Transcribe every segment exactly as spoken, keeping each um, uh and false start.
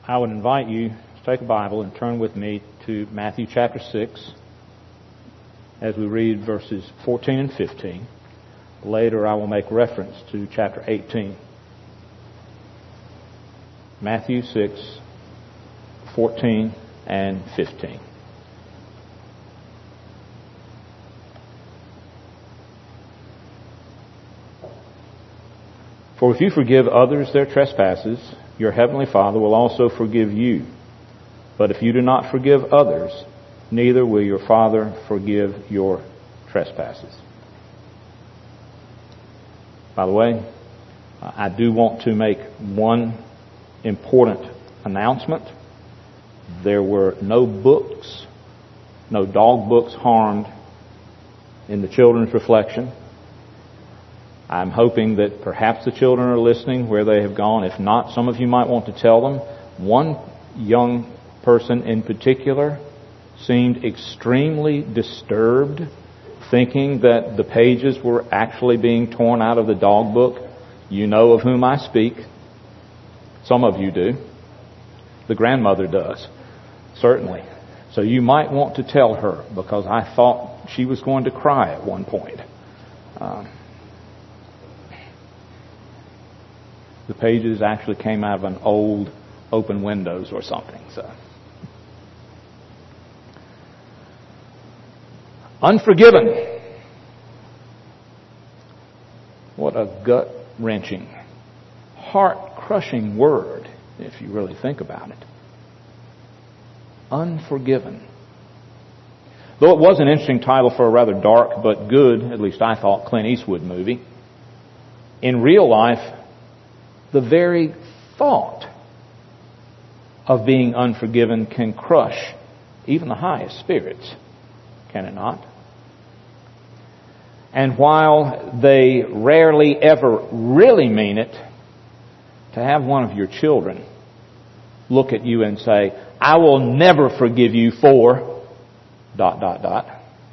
I would invite you to take a Bible and turn with me to Matthew chapter six as we read verses fourteen and fifteen. Later I will make reference to chapter eighteen. Matthew six, fourteen and fifteen. For if you forgive others their trespasses, your heavenly Father will also forgive you. But if you do not forgive others, neither will your Father forgive your trespasses. By the way, I do want to make one important announcement. There were no books, no dog books harmed in the children's reflection. I'm hoping that perhaps the children are listening where they have gone. If not, some of you might want to tell them. One young person in particular seemed extremely disturbed, thinking that the pages were actually being torn out of the dog book. You know of whom I speak. Some of you do. The grandmother does, certainly. So you might want to tell her, because I thought she was going to cry at one point. Um, The pages actually came out of an old open windows or something. So, unforgiven. What a gut-wrenching, heart-crushing word, if you really think about it. Unforgiven. Though it was an interesting title for a rather dark but good, at least I thought, Clint Eastwood movie, in real life, the very thought of being unforgiven can crush even the highest spirits, can it not? And while they rarely ever really mean it, to have one of your children look at you and say, "I will never forgive you for dot, dot, dot,"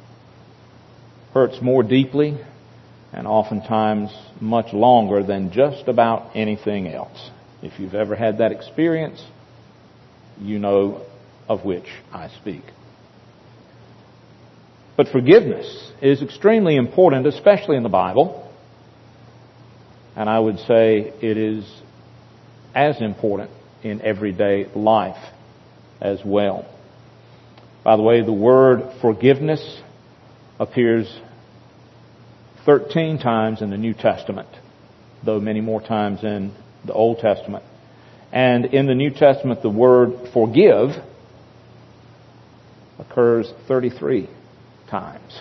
hurts more deeply and oftentimes much longer than just about anything else. If you've ever had that experience, you know of which I speak. But forgiveness is extremely important, especially in the Bible. And I would say it is as important in everyday life as well. By the way, the word forgiveness appears thirteen times in the New Testament, though many more times in the Old Testament. And in the New Testament, the word forgive occurs thirty-three times.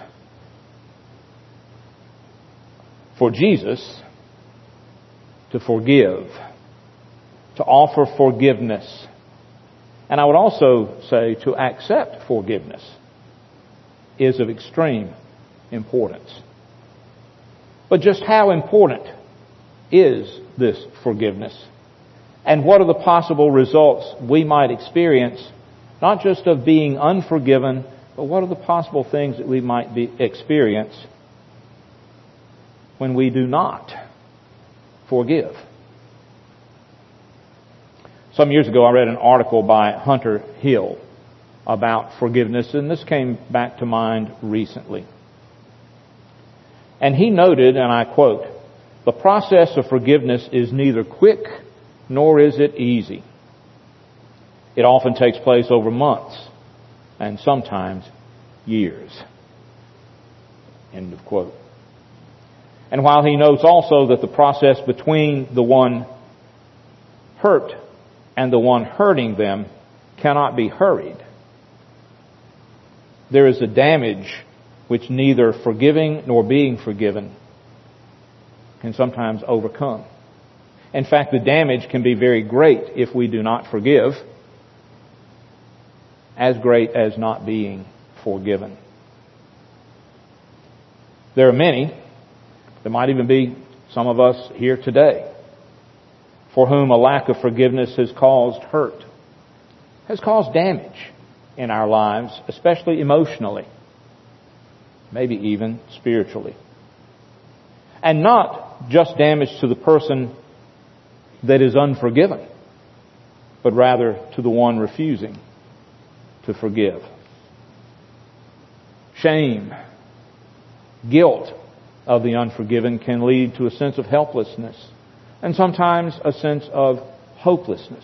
For Jesus to forgive, to offer forgiveness, and I would also say to accept forgiveness, is of extreme importance. But just how important is this forgiveness? And what are the possible results we might experience, not just of being unforgiven, but what are the possible things that we might be, experience when we do not forgive? Some years ago I read an article by Hunter Hill about forgiveness, and this came back to mind recently. And he noted, and I quote, "The process of forgiveness is neither quick nor is it easy. It often takes place over months and sometimes years." End of quote. And while he notes also that the process between the one hurt and the one hurting them cannot be hurried, there is a damage which neither forgiving nor being forgiven can sometimes overcome. In fact, the damage can be very great if we do not forgive, as great as not being forgiven. There are many, there might even be some of us here today, for whom a lack of forgiveness has caused hurt, has caused damage in our lives, especially emotionally, maybe even spiritually. And not just damage to the person that is unforgiven, but rather to the one refusing to forgive. Shame, guilt of the unforgiven can lead to a sense of helplessness and sometimes a sense of hopelessness.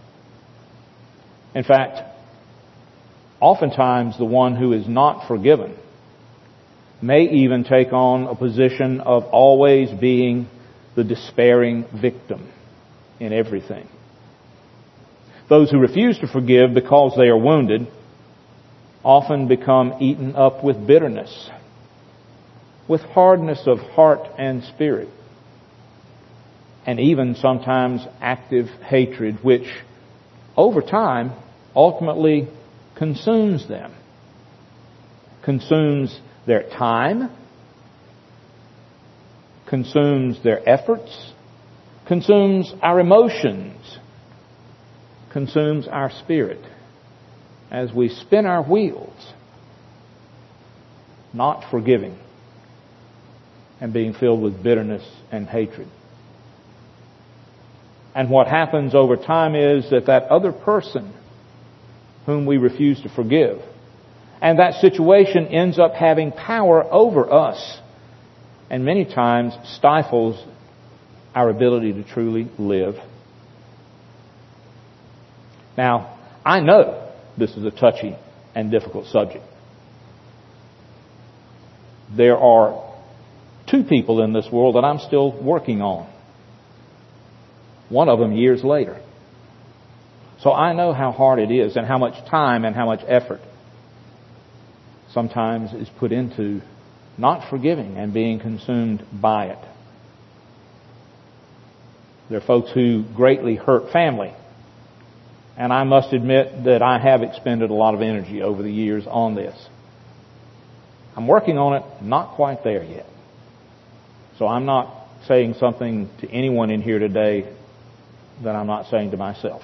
In fact, oftentimes the one who is not forgiven may even take on a position of always being the despairing victim in everything. Those who refuse to forgive because they are wounded often become eaten up with bitterness, with hardness of heart and spirit, and even sometimes active hatred, which over time ultimately consumes them, consumes their time, consumes their efforts, consumes our emotions, consumes our spirit as we spin our wheels, not forgiving and being filled with bitterness and hatred. And what happens over time is that that other person whom we refuse to forgive, and that situation ends up having power over us and many times stifles our ability to truly live. Now, I know this is a touchy and difficult subject. There are two people in this world that I'm still working on. One of them years later. So I know how hard it is and how much time and how much effort sometimes is put into not forgiving and being consumed by it. There are folks who greatly hurt family. And I must admit that I have expended a lot of energy over the years on this. I'm working on it, not quite there yet. So I'm not saying something to anyone in here today that I'm not saying to myself.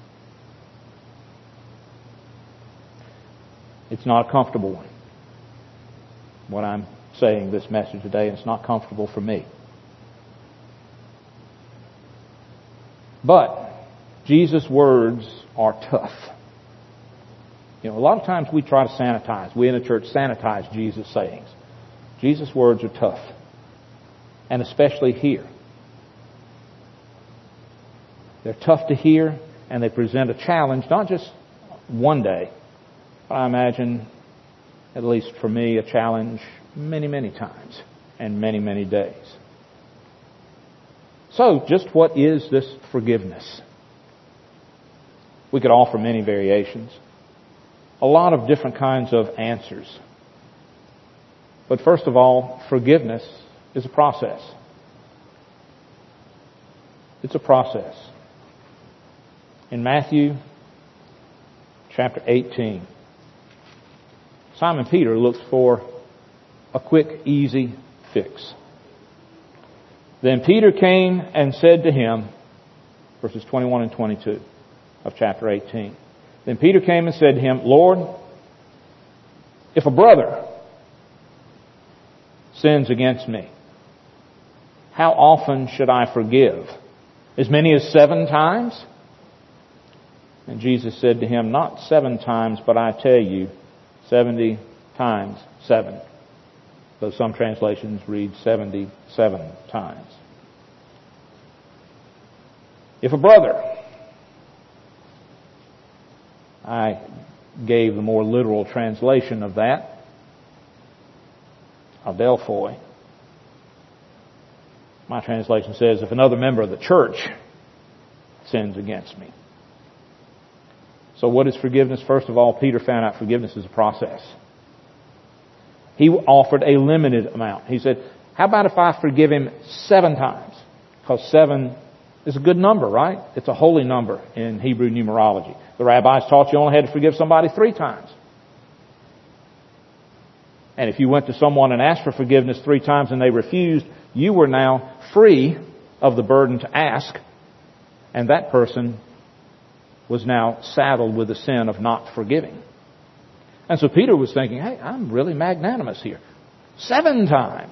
It's not a comfortable one. What I'm saying this message today, it's not comfortable for me. But Jesus' words are tough. You know, a lot of times we try to sanitize. We in the church sanitize Jesus' sayings. Jesus' words are tough. And especially here. They're tough to hear, and they present a challenge, not just one day, but I imagine, at least for me, a challenge many, many times and many, many days. So, just what is this forgiveness? We could offer many variations, a lot of different kinds of answers. But first of all, forgiveness is a process. It's a process. In Matthew chapter eighteen, Simon Peter looks for a quick, easy fix. Then Peter came and said to him, verses twenty-one and twenty-two of chapter eighteen. Then Peter came and said to him, Lord, if a brother sins against me, how often should I forgive? As many as seven times? And Jesus said to him, not seven times, but I tell you, seventy times seven. Though some translations read seventy-seven times. If a brother, I gave the more literal translation of that, adelphoi. My translation says, if another member of the church sins against me. So what is forgiveness? First of all, Peter found out forgiveness is a process. He offered a limited amount. He said, how about if I forgive him seven times? Because seven is a good number, right? It's a holy number in Hebrew numerology. The rabbis taught you only had to forgive somebody three times. And if you went to someone and asked for forgiveness three times and they refused, you were now free of the burden to ask. And that person was now saddled with the sin of not forgiving. And so Peter was thinking, hey, I'm really magnanimous here. Seven times.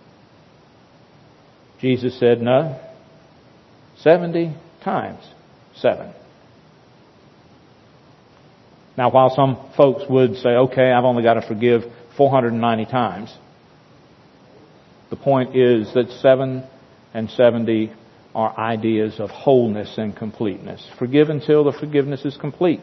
Jesus said, no, seventy times seven. Now, while some folks would say, okay, I've only got to forgive four hundred ninety times, the point is that seven and seventy are ideas of wholeness and completeness. Forgive until the forgiveness is complete.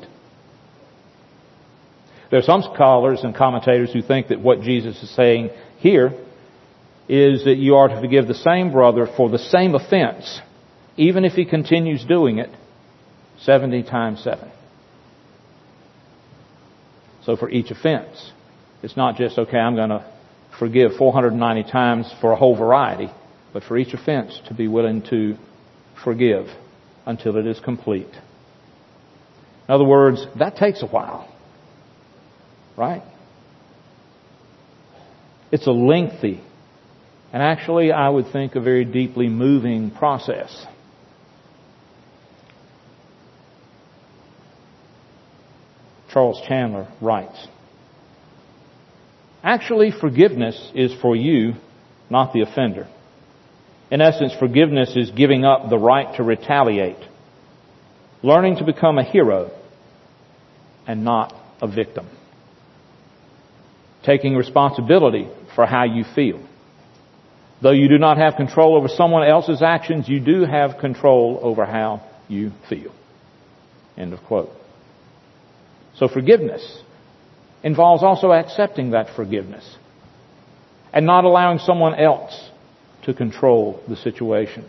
There are some scholars and commentators who think that what Jesus is saying here is that you are to forgive the same brother for the same offense, even if he continues doing it, seventy times seven. So for each offense, it's not just, okay, I'm going to forgive four hundred ninety times for a whole variety, but for each offense to be willing to forgive until it is complete. In other words, that takes a while. Right? It's a lengthy and actually, I would think, a very deeply moving process. Charles Chandler writes, actually, forgiveness is for you, not the offender. In essence, forgiveness is giving up the right to retaliate, learning to become a hero and not a victim, taking responsibility for how you feel. Though you do not have control over someone else's actions, you do have control over how you feel. End of quote. So forgiveness involves also accepting that forgiveness and not allowing someone else to control the situation.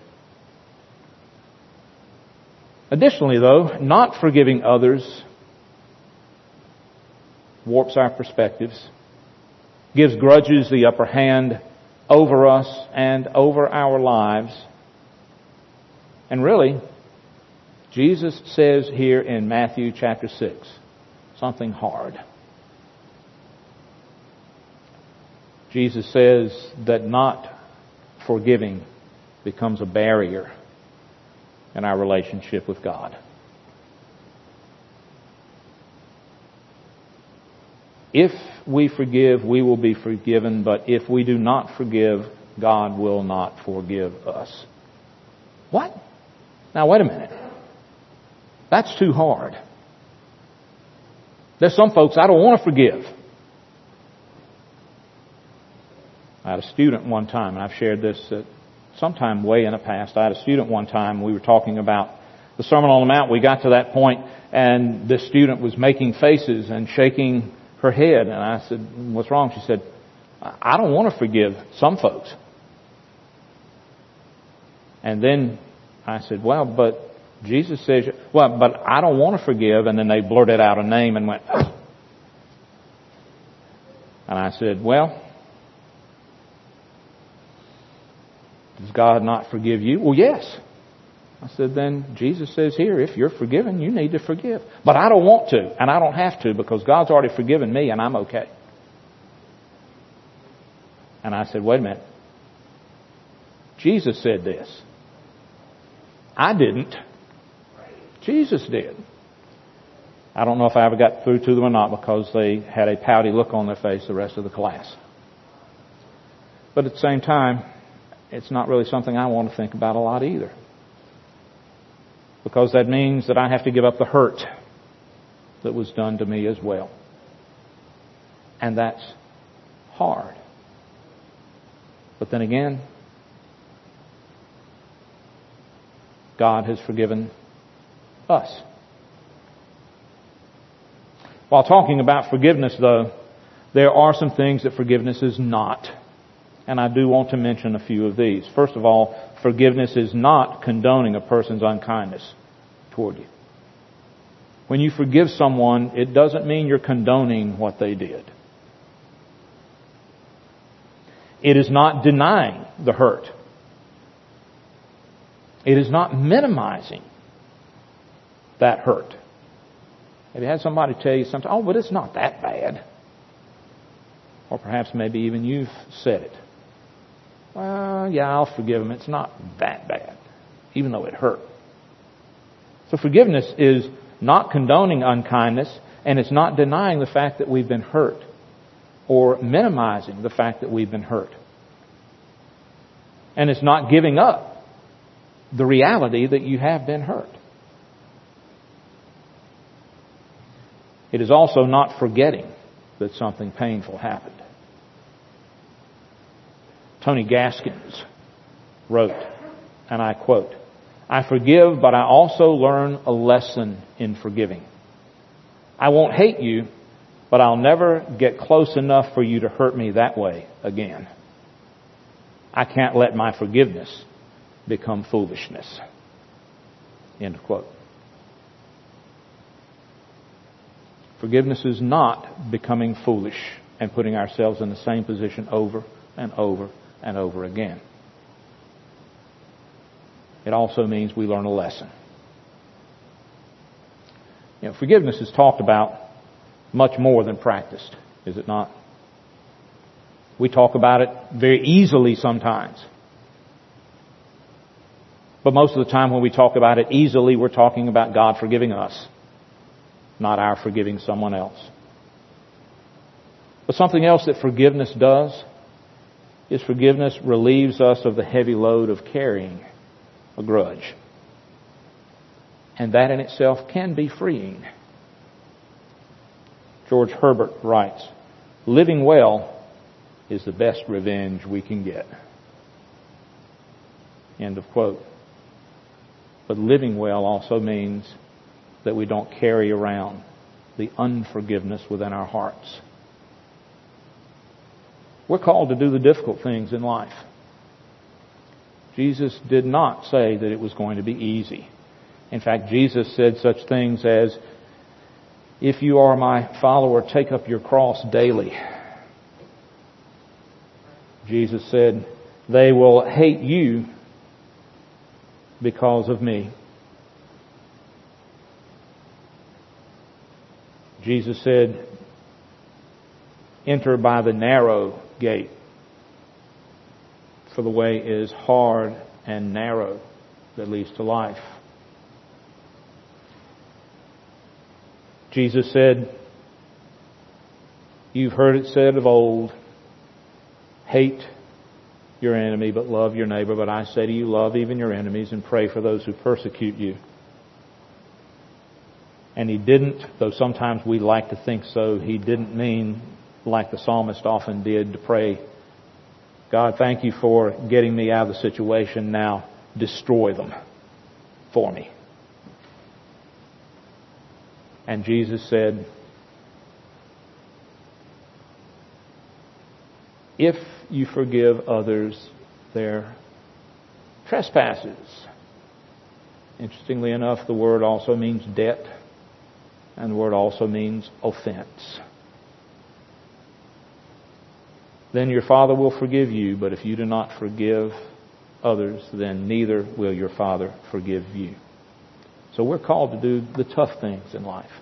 Additionally, though, not forgiving others warps our perspectives, gives grudges the upper hand over us and over our lives. And really, Jesus says here in Matthew chapter six something hard. Jesus says that not forgiving becomes a barrier in our relationship with God. If we forgive, we will be forgiven, but if we do not forgive, God will not forgive us. What? Now, wait a minute. That's too hard. There's some folks I don't want to forgive. I had a student one time, and I've shared this at sometime way in the past. I had a student one time, we were talking about the Sermon on the Mount. We got to that point, and this student was making faces and shaking her head. And I said, what's wrong? She said, I don't want to forgive some folks. And then I said, well, but Jesus says, well, but I don't want to forgive. And then they blurted out a name and went, oh. And I said, well, does God not forgive you? Well, yes. I said, then Jesus says here, if you're forgiven, you need to forgive. But I don't want to, and I don't have to, because God's already forgiven me, and I'm okay. And I said, wait a minute. Jesus said this. I didn't. Jesus did. I don't know if I ever got through to them or not, because they had a pouty look on their face the rest of the class. But at the same time, it's not really something I want to think about a lot either. Because that means that I have to give up the hurt that was done to me as well. And that's hard. But then again, God has forgiven us. While talking about forgiveness, though, there are some things that forgiveness is not. And I do want to mention a few of these. First of all, forgiveness is not condoning a person's unkindness toward you. When you forgive someone, it doesn't mean you're condoning what they did. It is not denying the hurt. It is not minimizing that hurt. Have you had somebody tell you something? Oh, but it's not that bad. Or perhaps maybe even you've said it. Well, yeah, I'll forgive him. It's not that bad, even though it hurt. So forgiveness is not condoning unkindness, and it's not denying the fact that we've been hurt or minimizing the fact that we've been hurt. And it's not giving up the reality that you have been hurt. It is also not forgetting that something painful happened. Tony Gaskins wrote, and I quote, "I forgive, but I also learn a lesson in forgiving. I won't hate you, but I'll never get close enough for you to hurt me that way again. I can't let my forgiveness become foolishness." End of quote. Forgiveness is not becoming foolish and putting ourselves in the same position over and over and over again. It also means we learn a lesson. You know, forgiveness is talked about much more than practiced, is it not? We talk about it very easily sometimes. But most of the time when we talk about it easily, we're talking about God forgiving us, not our forgiving someone else. But something else that forgiveness does is forgiveness relieves us of the heavy load of carrying a grudge. And that in itself can be freeing. George Herbert writes, "Living well is the best revenge we can get." End of quote. But living well also means that we don't carry around the unforgiveness within our hearts. We're called to do the difficult things in life. Jesus did not say that it was going to be easy. In fact, Jesus said such things as, "If you are my follower, take up your cross daily." Jesus said, "They will hate you because of me." Jesus said, "Enter by the narrow gate, for the way is hard and narrow that leads to life." Jesus said, "You've heard it said of old, hate your enemy, but love your neighbor. But I say to you, love even your enemies and pray for those who persecute you." And He didn't, though sometimes we like to think so, He didn't mean, like the psalmist often did, to pray, "God, thank you for getting me out of the situation. Now destroy them for me." And Jesus said, "If you forgive others their trespasses." Interestingly enough, the word also means debt, and the word also means offense. "Then your Father will forgive you, but if you do not forgive others, then neither will your Father forgive you." So we're called to do the tough things in life,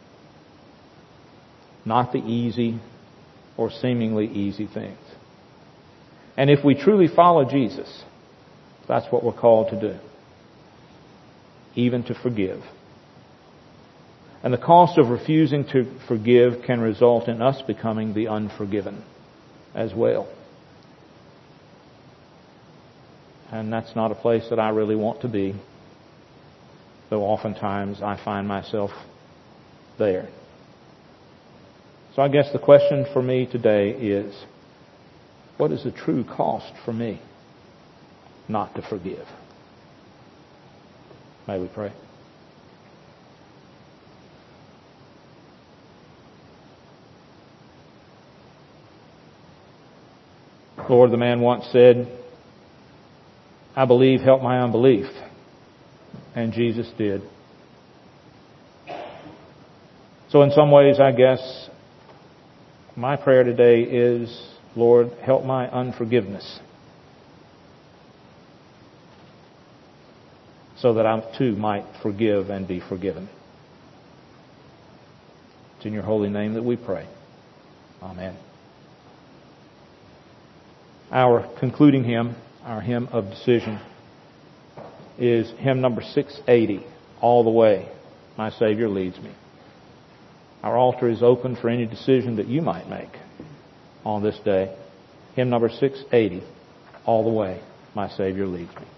not the easy or seemingly easy things. And if we truly follow Jesus, that's what we're called to do, even to forgive. And the cost of refusing to forgive can result in us becoming the unforgiven as well. And that's not a place that I really want to be, though oftentimes I find myself there. So I guess the question for me today is, what is the true cost for me not to forgive? May we pray. Lord, the man once said, "I believe, help my unbelief." And Jesus did. So in some ways, I guess, my prayer today is, Lord, help my unforgiveness, so that I too might forgive and be forgiven. It's in your holy name that we pray. Amen. Our concluding hymn, our hymn of decision, is hymn number six eighty, "All the Way My Savior Leads Me." Our altar is open for any decision that you might make on this day. Hymn number six eighty, "All the Way My Savior Leads Me."